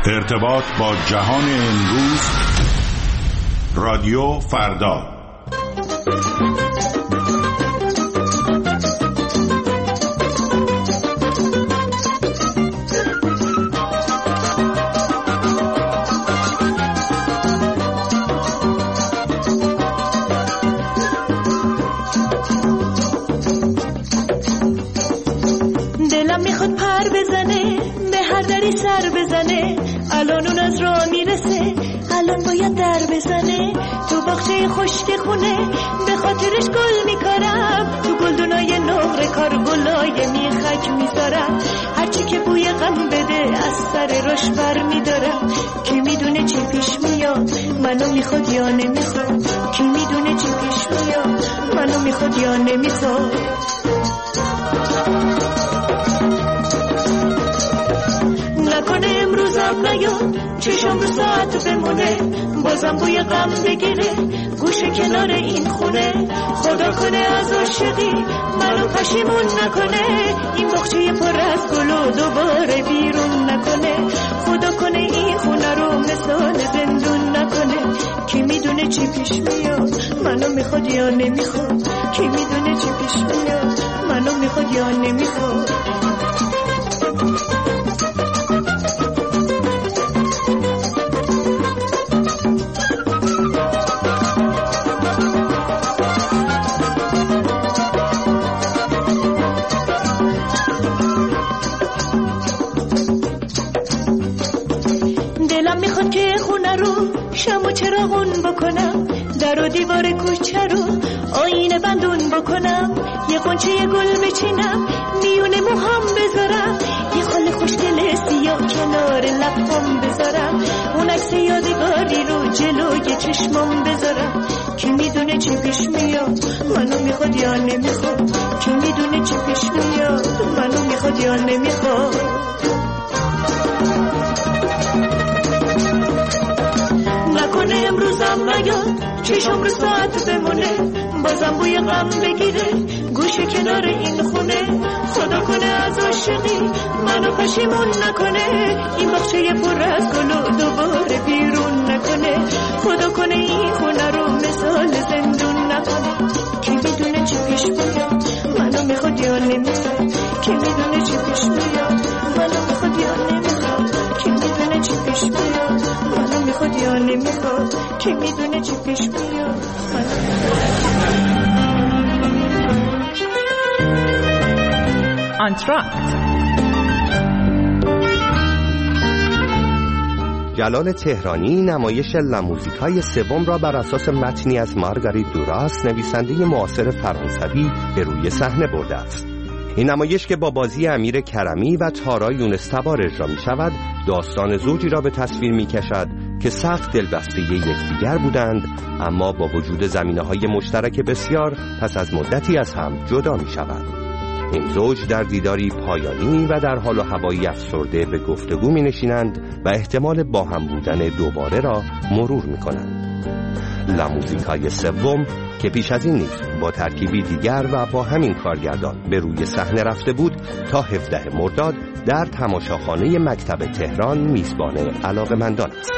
ارتباط با جهان امروز، رادیو فردا. دلم میخواد پر بزنه، به هر دری سر بزنه، الان اون از راه میرسه، الان باید در بزنه. تو باغچه خشک خونه به خاطرش گل میکارم، تو گلدونای نقره کار گلای میخک میذارم. هرچی که بوی غم بده از سر رش بر میدارم. کی میدونه چی پیش میاد، منو میخواد یا نمیخواد. کی میدونه چی پیش میاد، منو میخواد یا نمیخواد. نکنه امروزم نیاد، چشم رو ساعت بمونه، بازم بوی غم بگیره گوشه کنار این خونه. خدا کنه از عاشقی منو پشیمون نکنه، این باغچه پر از گل و دوباره بیرون نکنه. خدا کنه این خونه رو مثال زندون نکنه. کی میدونه چی پیش میاد، منو میخواد یا نمیخواد. کی میدونه چی پیش میاد، منو میخواد یا نمیخواد. شمو چراغون بکنم، در و دیوار کوچه رو آینه بندون بکنم. یه قنچه گل بچینم، میونه موهام بذارم، یه خال خوشگل سیاه کنار لبام بذارم. اون عکس یادگاری رو جلوی چشمام بذارم. کی میدونه چی پیش میاد، منو میخواد یا نمیخواد. کی میدونه چی پیش میاد، منو میخواد یا نمیخواد. نکنه امروزم نیاد، چشم رو ساعت بمونه، بازم بوی غم بگیره گوشه کنار این خونه. خدا کنه از عاشقی منو پشیمون نکنه، این باغچه پر از گل و دوباره بیرون نکنه. خدا کنه این خونه رو مثال زندون نکنه. کی میدونه چی پیش میاد، منو میخواد یا نمیخواد. کی میدونه چی پیش میاد، منو میخواد یا نمیخواد. کی میدونه چی پیش میاد، منو میخواد یا نمیخواد. کی میدونه چی پیش میاد. آنتراکت. جلال تهرانی نمایش لاموزیکای سوم را بر اساس متنی از مارگاریت دوراس نویسنده معاصر فرانسوی به روی صحنه برده است. این نمایش که با بازی امیر کرمی و تارا یونستبار اجرا می شود، داستان زوجی را به تصویر می کشد که سخت دلبسته یکدیگر بودند، اما با وجود زمینه‌های مشترک بسیار پس از مدتی از هم جدا می شود. این زوج در دیداری پایانی و در حال و هوایی افسرده به گفتگو می نشینند و احتمال با هم بودن دوباره را مرور می کنند. لاموزیکای سوم که پیش از این نیز با ترکیبی دیگر و با همین کارگردان به روی صحنه رفته بود، تا 17 مرداد در تماشاخانه مکتب تهران میزبان علاقه‌مندان است.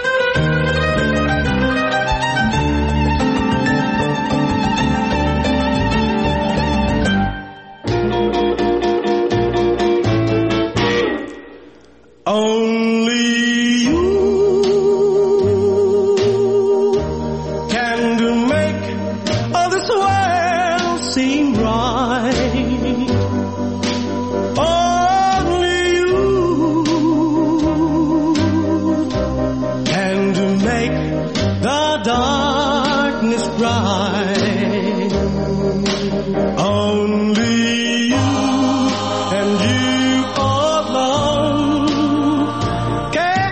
Can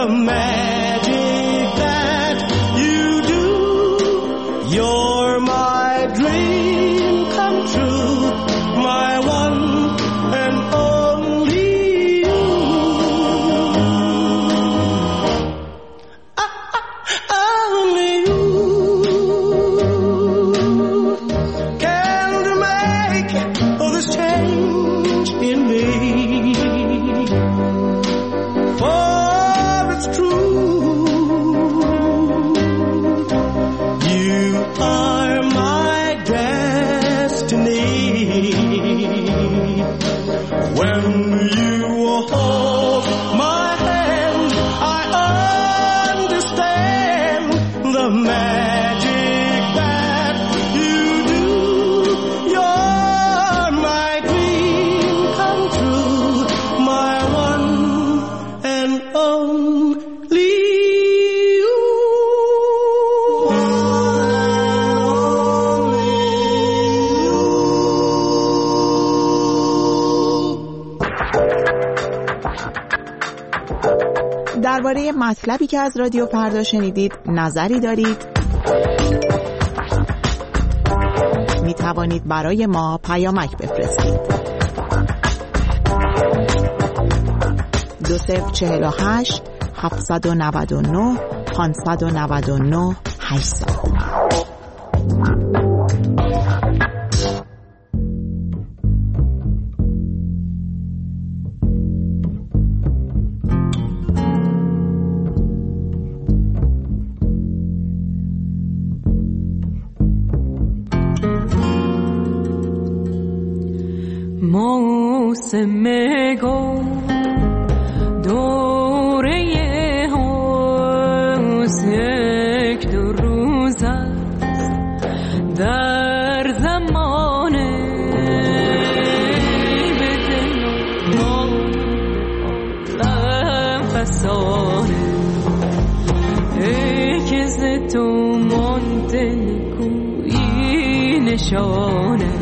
the magic that you do. You're my dream come true, my one and only you. Only you can make all this change in me. For it's true, you are my destiny. When you hold my hand, I understand the magic that you do. You're my dream come true, my one and only you. درباره مطلبی که از رادیو فردا شنیدید نظری دارید؟ می توانید برای ما پیامک بفرستید. 2048 799 599 800. موسم گل دوره حسن یک دو روز است در زمان به دل عالم فسانه ای که ز تو مانده نکویی نشانه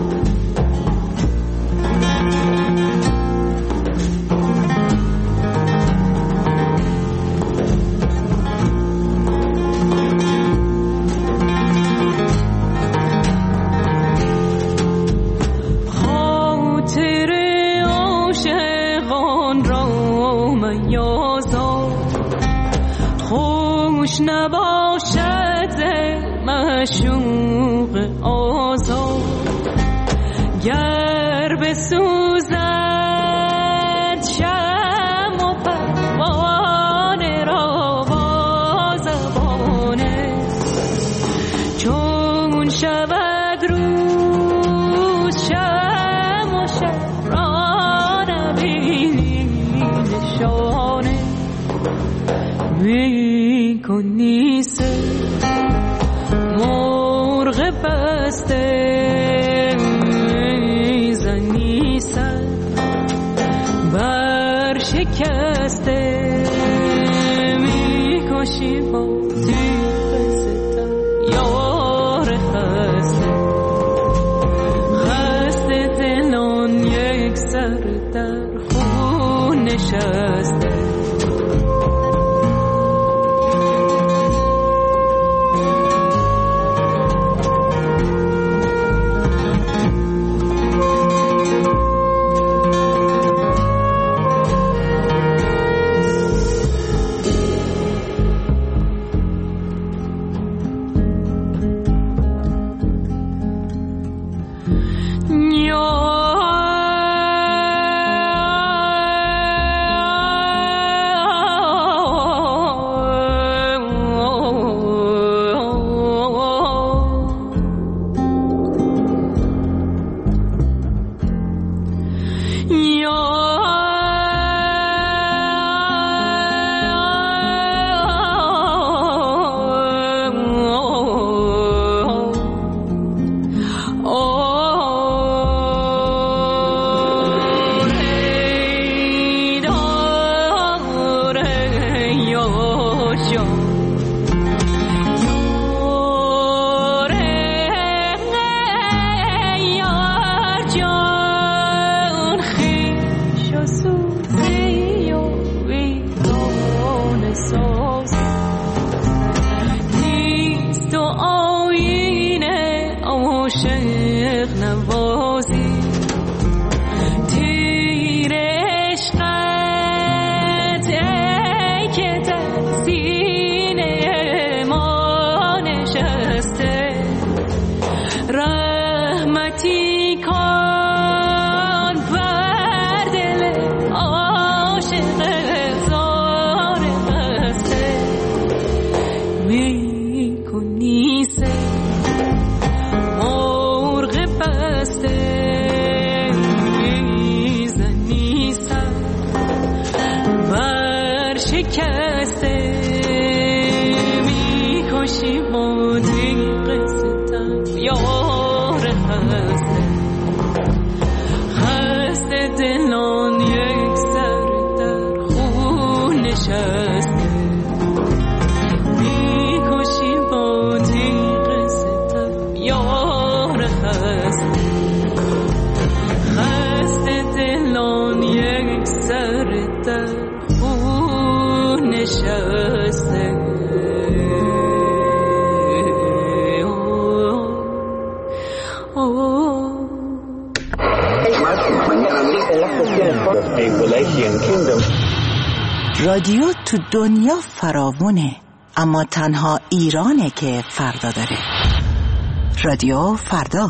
نباشد معشوق آزاد گر بسوزد شمع و پروانه را با زبانه چون شود روز شمع و شب را نبینی نشانه کنی سه مرغ بسته زنی سر بر شکسته میکشی با تیغ ستم یار خسته خسته دلان یک سر در خون نشسته سر در خون نشسته رادیو تو دنیا فراوونه، اما تنها ایرانه که فردا داره. رادیو فردا.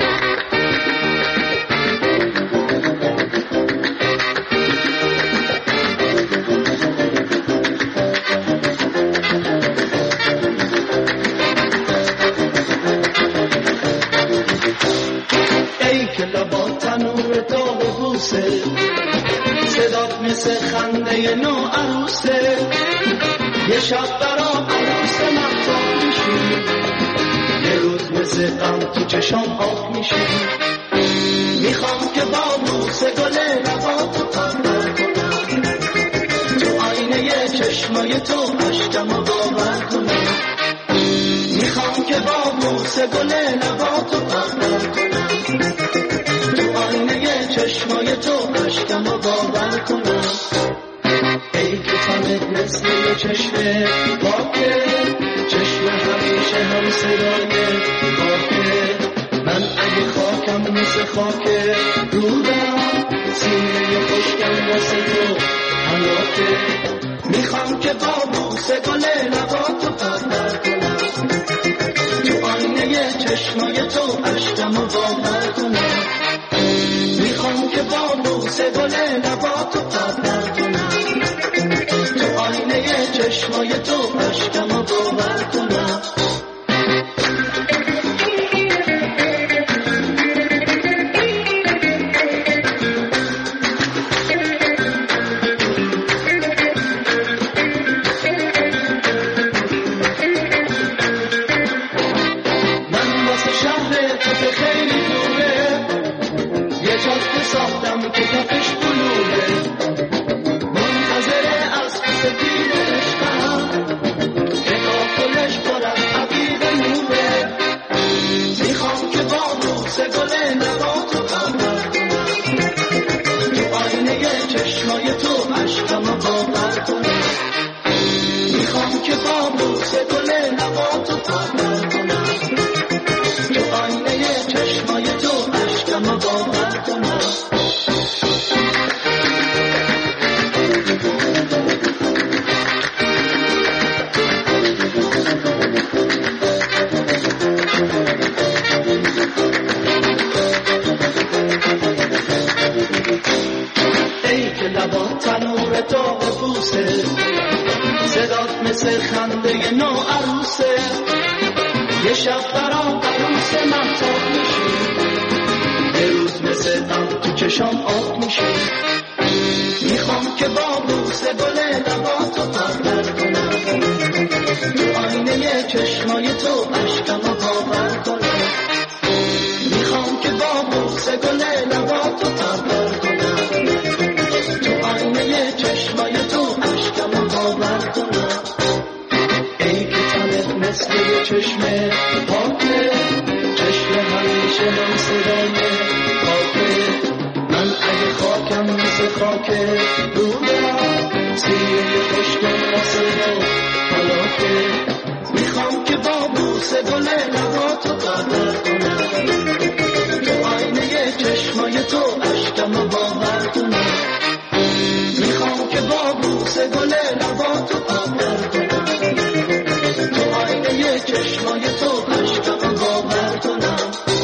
ای که لبا تنور داغ بوسه، صدات مثل خنده نو عروسه، یه شب برا عروس مهتاب میشی، یه روز مثل غم تو چشام آب میشی. میخوام که با بوسه گل لباتو پرور کنم، تو آینه چشمای تو اشکمو باور کنم. میخوام که با بوسه گل لباتو پرور کنم، تو آینه چشمای تو اشکمو باور کنم. ای که تنت مثل یه چشمه پاکه، چشم همیشه هم صدای خاکه. من اگه خاکم مثل خاکه رودم، سینه خشکم واسه تو حیاته. میخوام که با بوسه گل لباتو پرور کنم، تو آینه چشمای تو اشکمو باور کنم. میخوام که با بوسه گل لباتو پرور کنم، تو آینه چشمای تو اشکمو باور کنم. من واسه شهر تو که خیلی دوره، یه جاده ساختم که کفش بلوره، منتظره از سپید عشقم که کافلش پر از عبید نوره. میخوام که با بوسه گل لباتو پرور کنم، تو آینه چشمای تو اشکمو باور کنم. میخوام که با بوسه گل لباتو پرور کنم، تو آینه چشمای تو اشکمو باور کنم. ای که لبا تنور داغ بوسه، صدات مثل خنده نو عروسه، یه شب برا عروس مهتاب میشی، یه روز مثل غم تو چشام آب میشی. میخوام که با بوسه گل لباتو پرور کنم، تو آینه چشمای تو اشکمو باور کنم. میخوام که با بوسه گل لباتو پرور کنم، تو آینه چشمای تو اشکمو باور کنم. ای که تنت مثل یه چشمه پاکه، چشم همیشه هم صدای خاکه. من اگه خاکم مثل خاکه رودم، سینه خشکم واسه تو حیاته. میخوام که با بوسه گل لباتو پرور کنم، تو آینه چشمای تو اشکمو باور کنم. میخوام که با بوسه گل لباتو پرور کنم، تو آینه چشمای تو اشکمو باور کنم.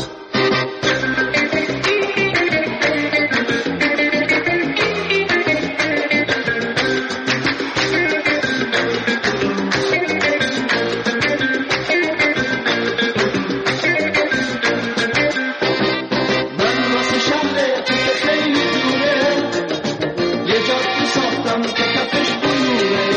من واسه شهر تو که خیلی دوره، یه جاده ساختم که کفش بلوره،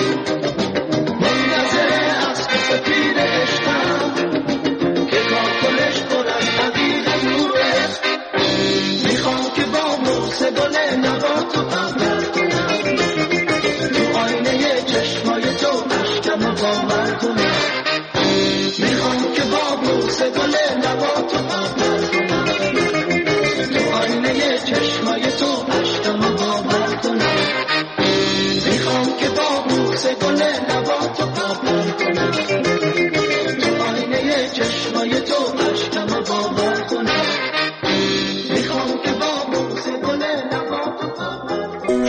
منتظره از سپید عشقم که کاکلش پر از عبید نوره. میخوام که با بوسه گل لباتو پرور کنم، تو آینه چشمای تو اشکمو باور کنم. میخوام که با بوسه گل لباتو پرور کنم، تو آینه چشمای تو اشکمو باور کنم.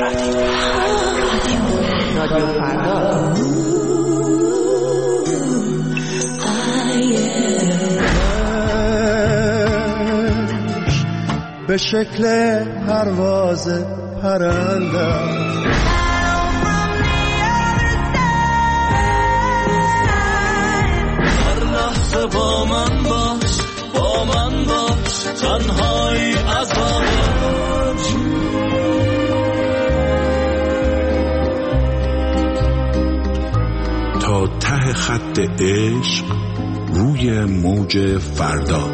رادیو فردا. به شکل پرواز پرنده هر لحظه با من باش تنهایی عذابم تا ته خط عشق روی موج فردا.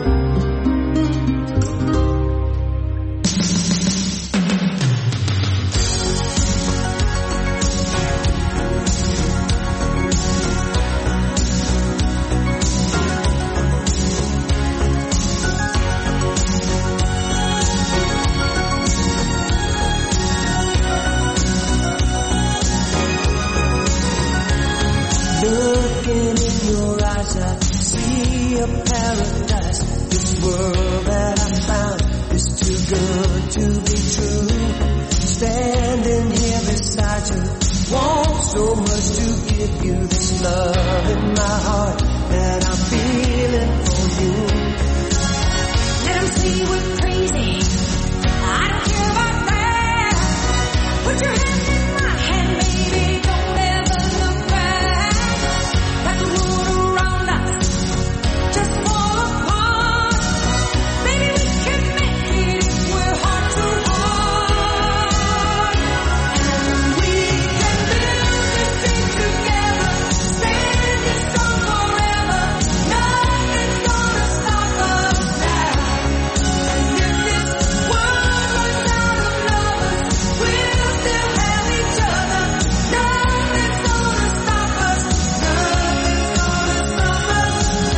Looking in your eyes, I see a paradise. This world that I found is too good to be true. Standing here beside you, want so much to give you this love in my heart that I'm feeling for you. Let them see we're crazy. I don't care about that. Put your hand in my hand, baby. Don't ever look back. Like the world around us just fall apart. Baby, we can make it if we're heart to heart. And we can build this thing together, standing strong forever. Nothing's gonna stop us now. And if this world runs out of lovers, we'll still have each other. Nothing's gonna stop us. Nothing's gonna stop us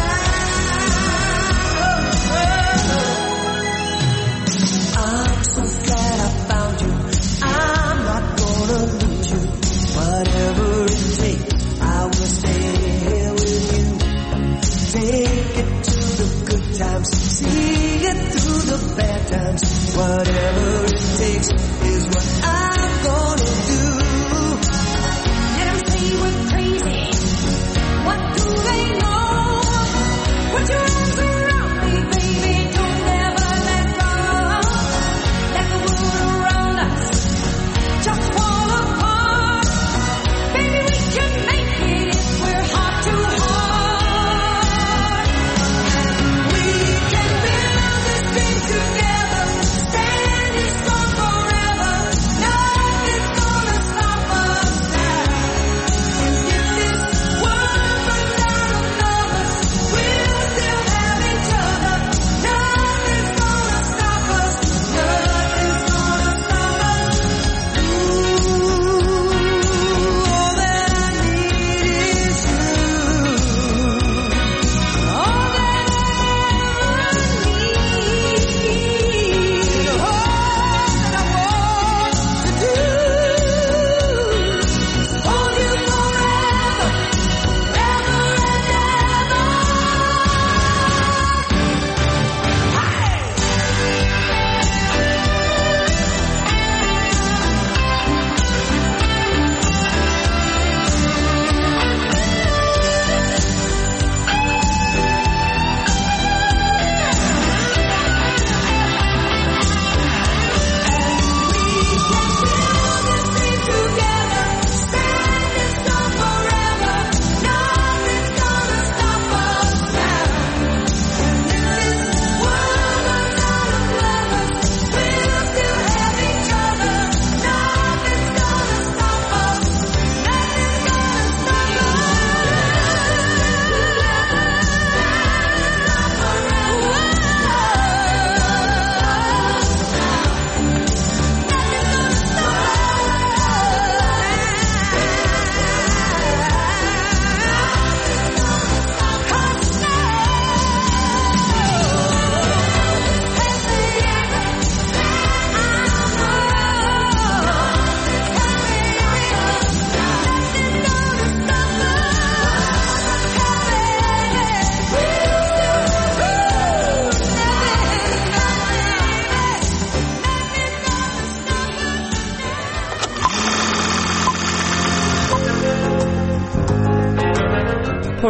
now. I'm so glad I found you. I'm not gonna lose you. Whatever it takes, I will stay here with you. Take it to the good times, see it through the bad times. Whatever it takes is what I'm gonna do. Let them say we're crazy. What do they know? Put your arms around me, baby. Don't ever let go. Let the world around us just fall apart. Baby, we can make it if we're heart to heart. And we can build this thing together, standing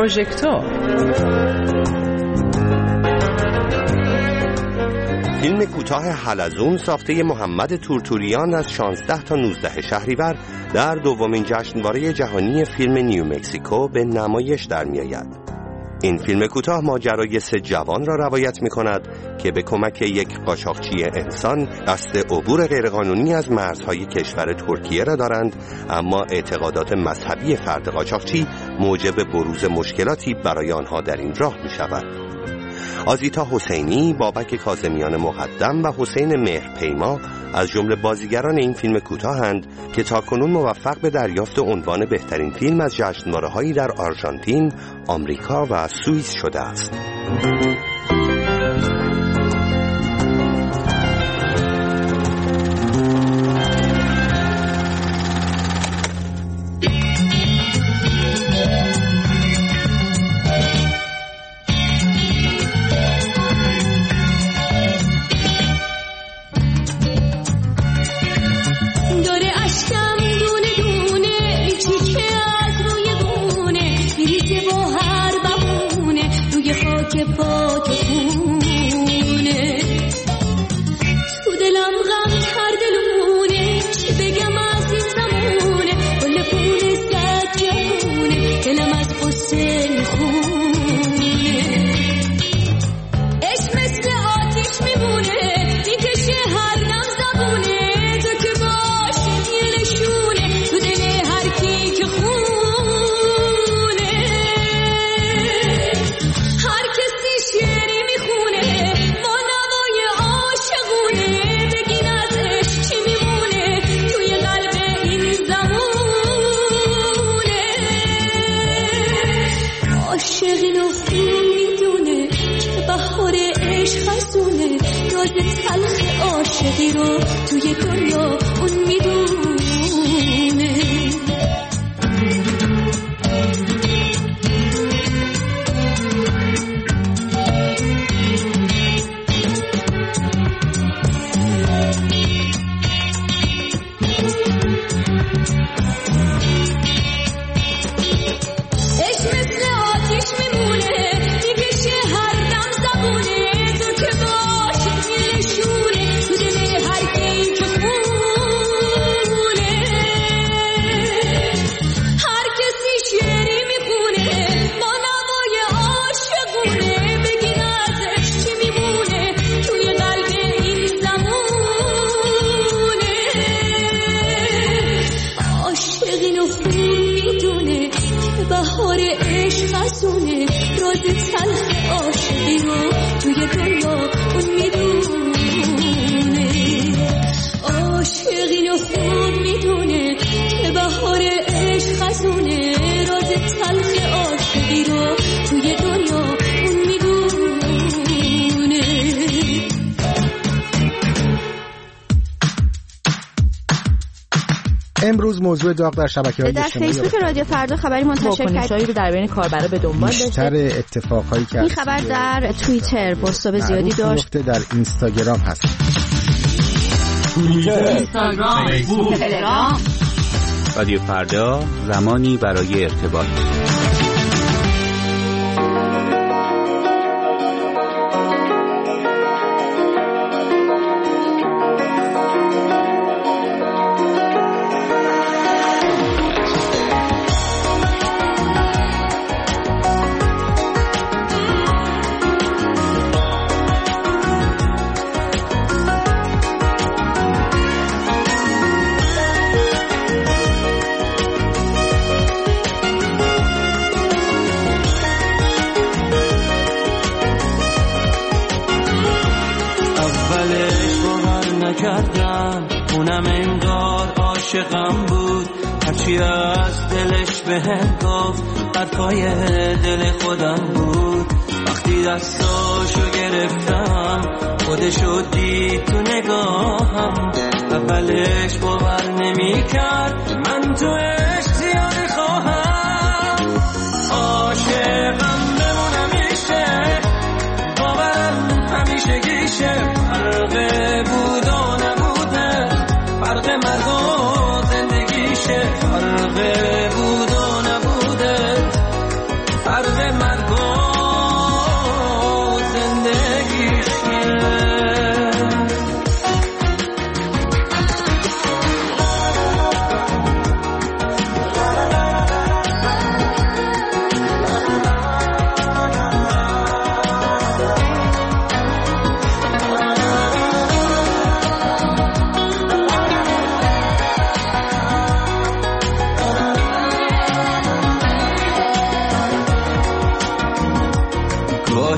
پروژکتور. فیلم کوتاه حلزون ساخته محمد تورتوریان از 16 تا 19 شهریور در دومین جشنواره جهانی فیلم نیو مکزیکو به نمایش در می‌آید. این فیلم کوتاه ماجرای 3 جوان را روایت می‌کند که به کمک یک قاچاقچی انسان قصد عبور غیرقانونی از مرزهای کشور ترکیه را دارند، اما اعتقادات مذهبی فرد قاچاقچی موجب بروز مشکلاتی برای آنها در این راه می‌شود. آزیتا حسینی، بابک کاظمیان مقدم و حسین مهرپیما از جمله بازیگران این فیلم کوتاهند که تاکنون موفق به دریافت عنوان بهترین فیلم از جشنواره‌هایی در آرژانتین، آمریکا و سوئیس شده است. امروز موضوع داغ در شبکه‌های اجتماعی در فیسبوک رادیو فردا خبری منتشر کرد رو در بین کاربرا به دنبال داشته. بیشتر اتفاقایی که این خبر در توییتر پست زیادی داشت. در اینستاگرام هست. اینستاگرام، فیسبوک، تلگرام. رادیو فردا، زمانی برای ارتباط. اونم انگار عاشقم بود، هرچی از دلش بهم گفت حرفای دل خودم بود. وقتی دستاشو گرفتم خودشو دید تو نگاهم، اولش باور نمی کرد من تو عشق زیادی خواهم. عاشقم بمونم میشه، باورم همیشه گیشه، فرق بود و نبوده، فرق مرگ و زندگیشه، فرق بود و نبوده، فرق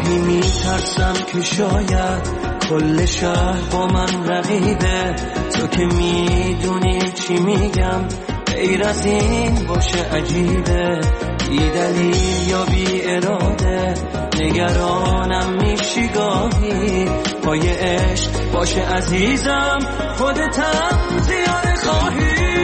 گاهی میترسم که شاید کل شهر با من رقیبه، تو که میدونی چی میگم غیر از این باشه عجیبه، بی دلیل یا بی اراده نگرانم میشی گاهی، پای عشق باشه عزیزم خودتم زیاده خواهی،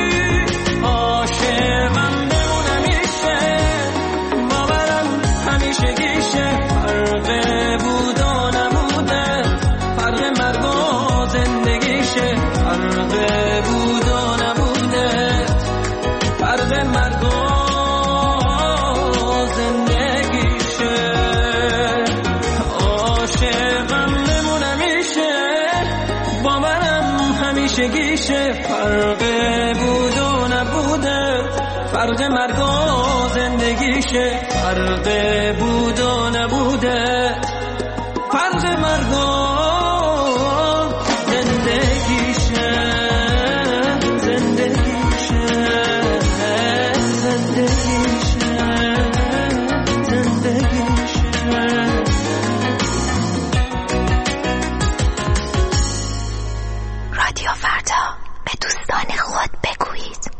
عاشقم بمونم میشه باورم همیشه گیشه، فرق بود و نبوده فرق مرگ و زندگیشه، فرق بود و نبوده فرق مرگ و زندگیشه، عاشقم بمونم میشه باورم همیشه گیشه، فرق بود و نبوده فرق مرگ و زندگیشه، فرق بود و نبوده فرق مرگ و زندگیشه، زندگیشه زندگیشه زندگیشه. رادیو فردا، به دوستان خود بگویید.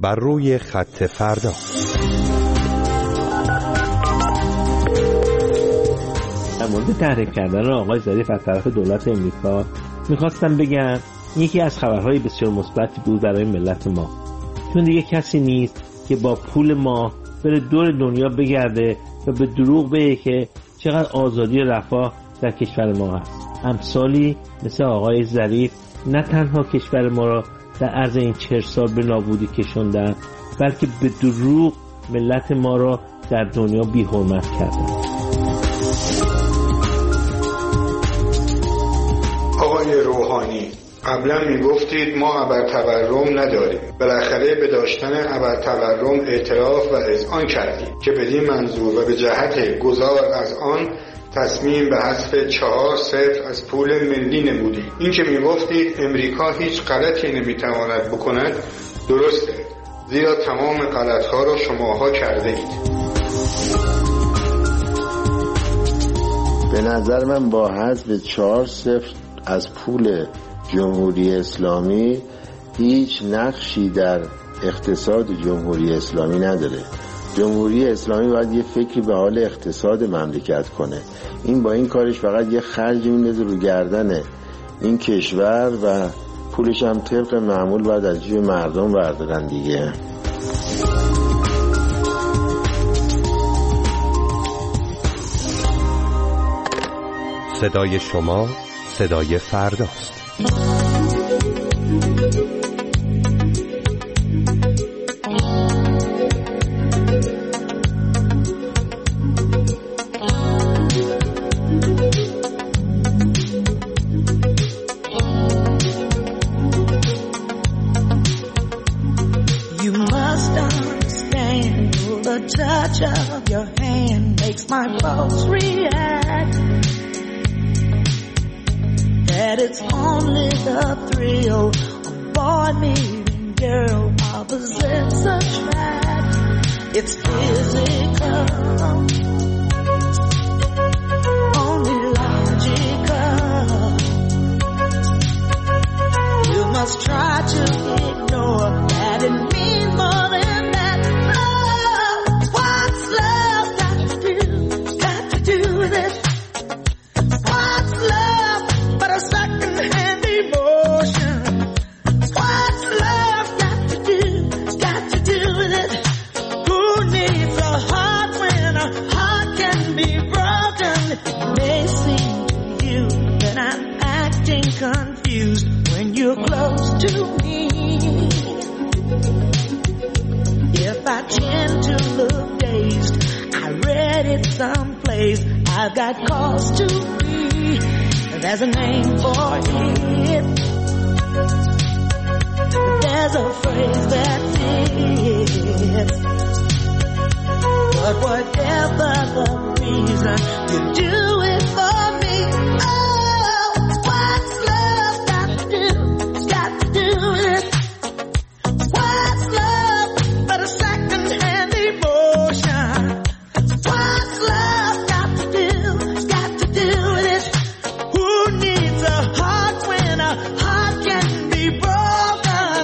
بر روی خط فردا. در مورد تحریک کردن آقای ظریف از طرف دولت امریکا میخواستم بگم یکی از خبرهای بسیار مثبتی بود برای ملت ما، چون دیگه کسی نیست که با پول ما بره دور دنیا بگرده و به دروغ بگه که چقدر آزادی و رفاه در کشور ما هست. امثالی مثل آقای ظریف نه تنها کشور ما را در عرض این 40 سال به نابودی کشوندن، بلکه به دروغ ملت ما را در دنیا بی حرمت کردن. آقای روحانی، قبلا میگفتید ما ابرتورم نداریم. بالاخره به داشتن ابرتورم اعتراف و اذعان کردید که بدین منظور و به جهت گذار از آن تصمیم به حذف 4-0 از پول ملی نمودید. این که میگفتید امریکا هیچ غلطی نمیتواند بکند درسته، زیرا تمام غلطها را شماها کرده اید. به نظر من با حذف 4-0 از پول جمهوری اسلامی هیچ نقشی در اقتصاد جمهوری اسلامی نداره. جمهوری اسلامی باید یه فکری به حال اقتصاد مملکت کنه. این با این کارش فقط یه خرج میندازه رو گردن این کشور و پولش هم طبق معمول باید از جیب مردم بردارن دیگه. صدای شما صدای فرداست. You must understand the touch of your hand makes my pulse react. That it's only the thrill of boy meeting girl opposites attract. It's physical, only logical. You must try to ignore that it means more than that. Oh, what's love got to do? Got to do with it. What's love but a second-hand emotion? What's love got to do with it? Who needs a heart when a heart can be broken? It may seem to you that I'm acting confused when you're close to me. If I tend to look dazed, I read it someplace. I've got cause to be. There's a name for it. There's a phrase that fits. But whatever the reason, you do it for me. Oh, what's love got to do? Got to do with it. What's love but a second-hand emotion? What's love got to do with it? Who needs a heart when a heart can be broken?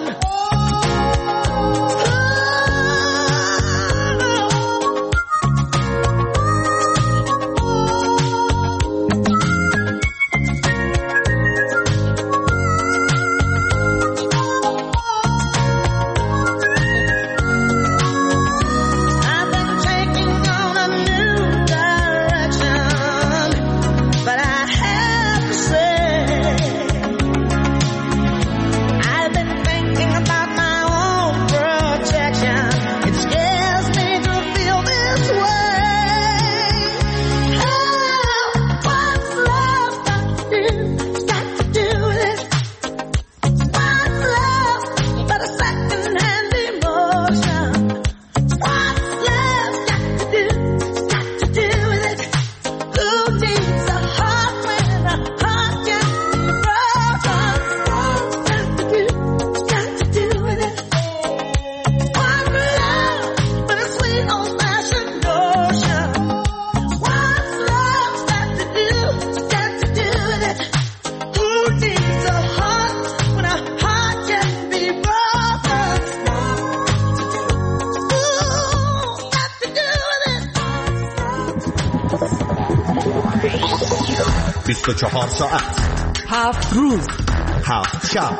24 ساعت 7 روز 7 شب،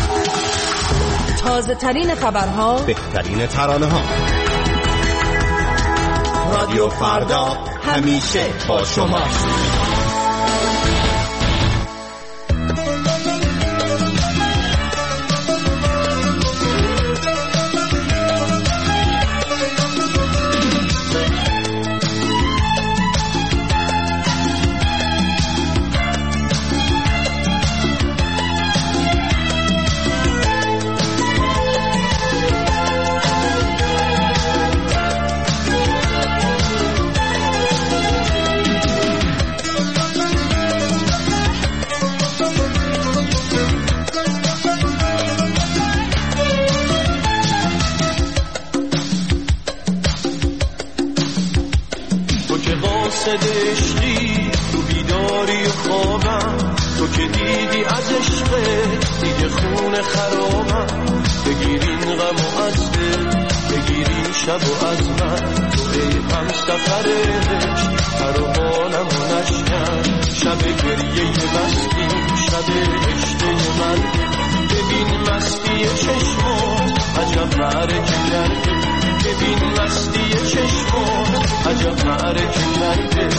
تازه ترین خبرها، بهترین ترانه ها. رادیو فردا همیشه با شما. عشقی تو بیداری و خوابم، تو که دیدی از عشقت دیگه خون خرابم. بگیرین غم و از دل، بگیرین شب و از من، تو ای هم سفر عشق هر و حالم و نشکن. شب گریه مستی، شب عشق من، ببین مستی چشمات عجب معرکه کرده. ببین مستی چشمات عجب معرکه کرده.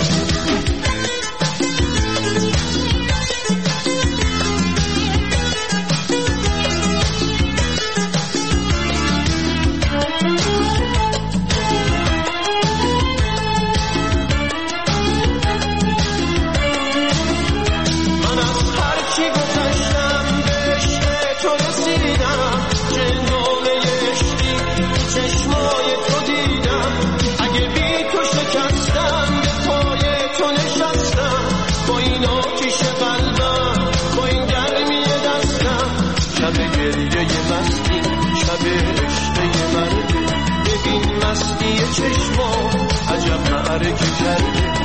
چشمات عجب معرکه کرده.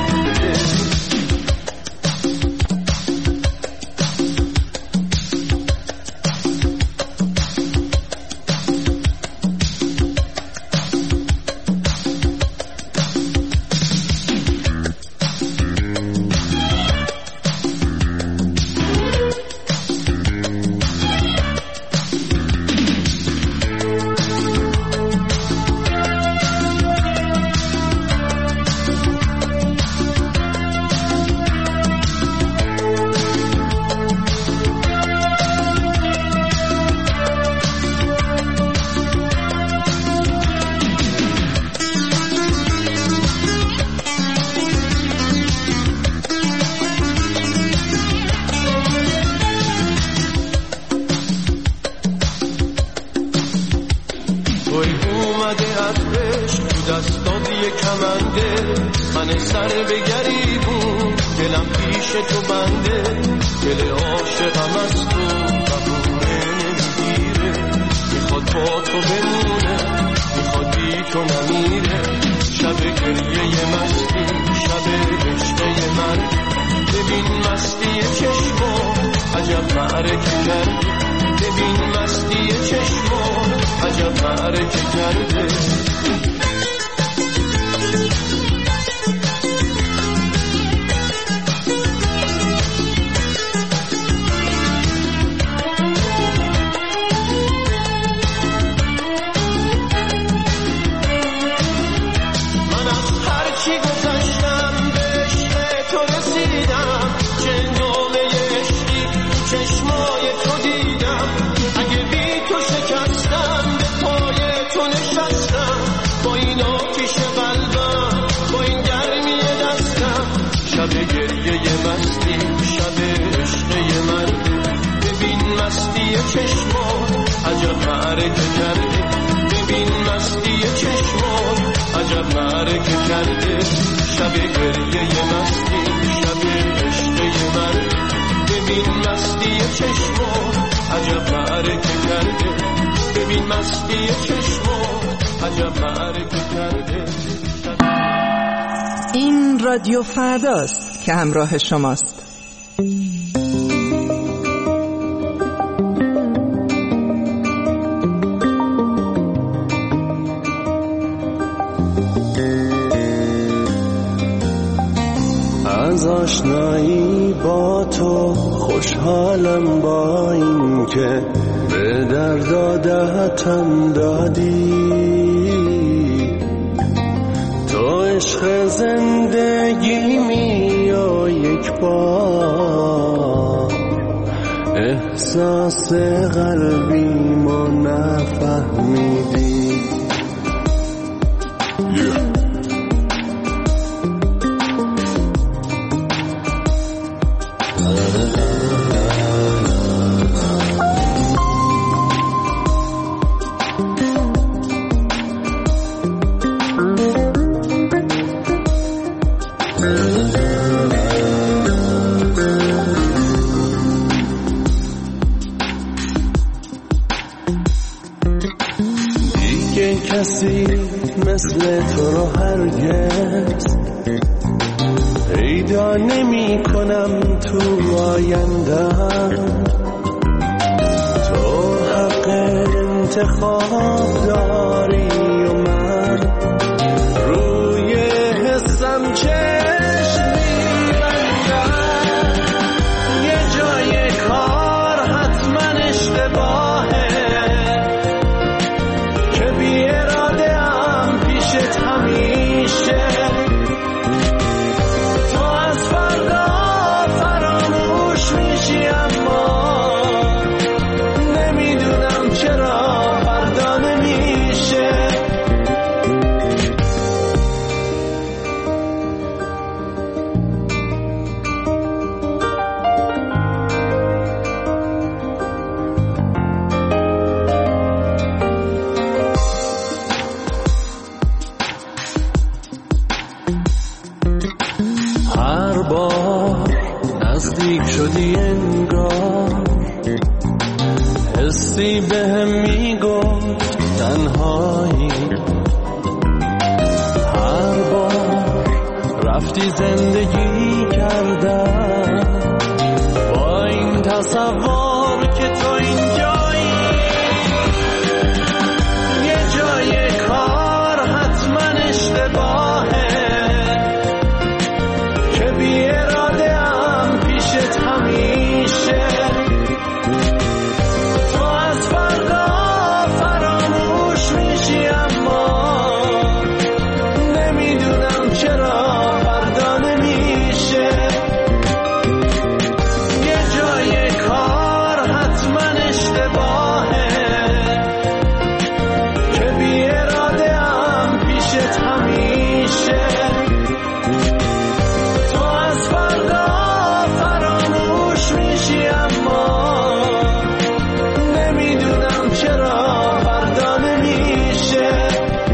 این رادیو فرداست که همراه شماست. از آشنایی با تو خوشحالم با این که به درد عادتم دادی. تو عشق زندگیمی و یک بار احساس قلبیمو نفهمیدی. کسی مثل تو رو هرگز پیدا نمی کنم تو آیندم. تو حق انتخاب داری و من روی حسم چشم می‌بندم. یه جای کار حتما اشتباهه که بی اراده هم پیشت همیشه. تو از فردا فراموش میشی اما نمیدونم چرا فردا نمیشه. هر بار نزدیک شدی انگار حسی بهم میگفت تنهایی. هر بار رفتی زندگی کردم با این تصور که تو اینجایی. یه جای کار حتما اشتباهه که بی اراده هم پیشت همیشه. تو از فردا فراموش میشی اما نمیدونم چرا فردا نمیشه. یه جای کار حتما اشتباهه که بی اراده هم پیشت همیشه. تو از فردا فراموش میشی اما نمیدونم چرا فردا نمیشه.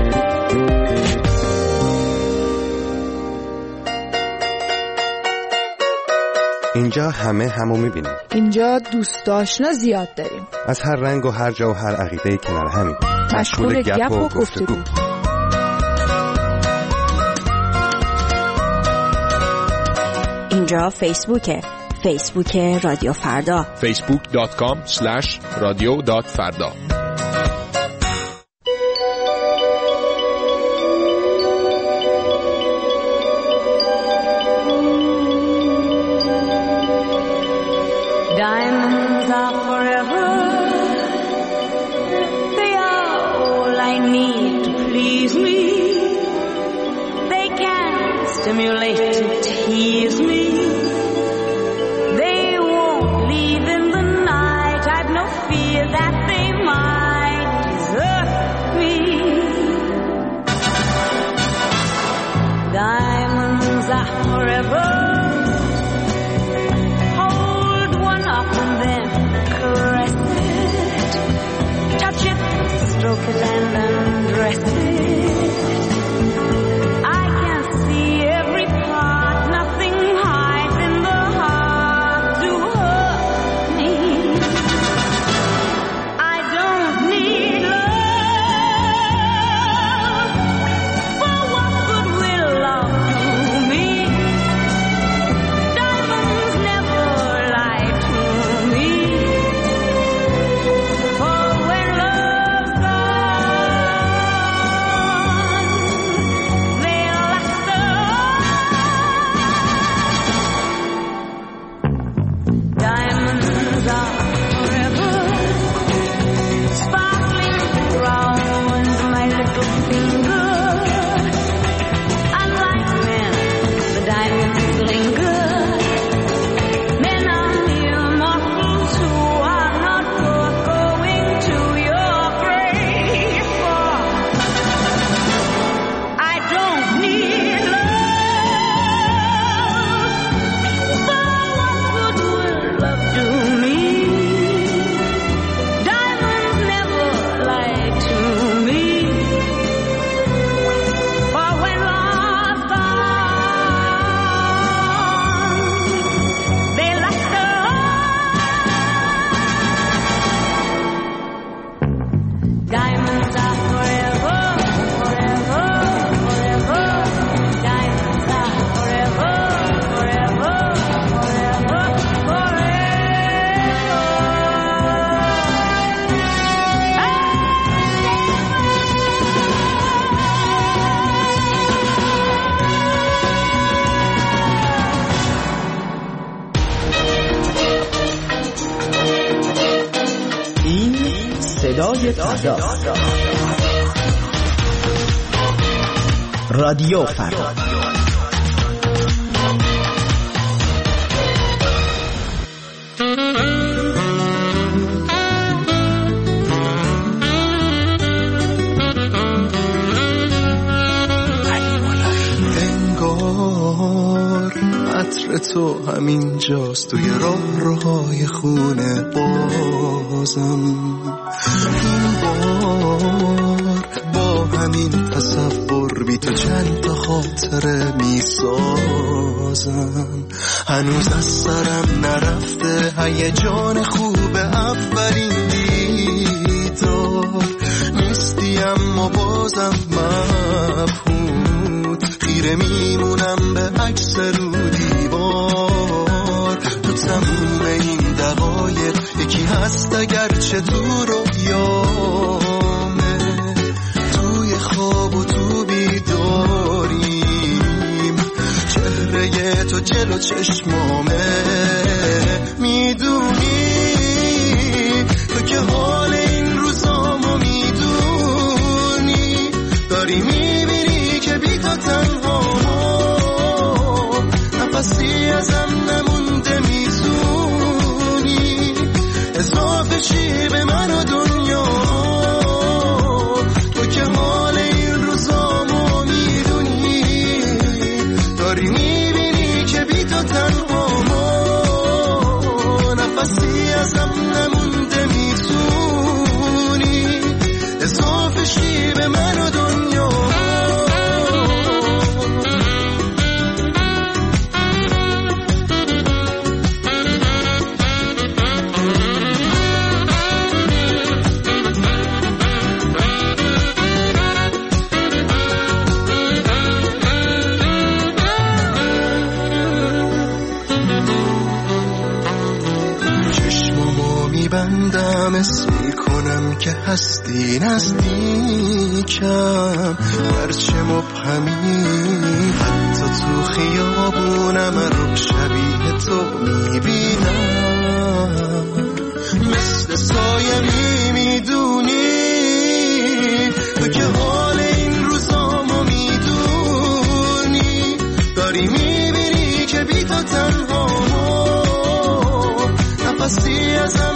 اینجا همه همو میبینیم. اینجا دوست آشنا زیاد داریم. از هر رنگ و هر جا و هر عقیده کنار همین. مشغول گپ و گفتگو. اینجا فیسبوک رادیو فردا. facebook.com/radio.farda. Diamonds are forever. They are all I need to please me. They can stimulate and tease me. They won't leave in the night. I've no fear that they might. صدای فردا. رادیو فردا. عطر تو همین جاست توی راهروهای خونه بازم، این بار با همین تصور بی تو چند تا خاطره می سازم. هنوز از سرم نرفته هیجان خوب اولین دیدار، نیستی اما بازم مبهوت، خیره میمونم به عکس رو دیوار. تو تموم این دقایق یکی هست اگرچه تو رویامه، توی خواب و تو بیداریم، چهره تو جلو چشمامه. میدونی تو که حال این روزامو میدونی، داری میبینی که بی تو تنها نفسی ازم نمونده، میزونی اضافه چی به من و دنیا. تو که حال این روزامو میدونی، داری میبینی که بی تو تنها نفسی ازم نمونده، میزونی اضافه چی به من و دنیا. بندم اسم میکنم که هستی نزدیکم، هرچه مبهمی حتی تو خیابونم رو شبیه تو میبینم، مثل سایه میدونی تو که حال این روزامو میدونی، داری میبینی که بی تو تنها نفسی ازم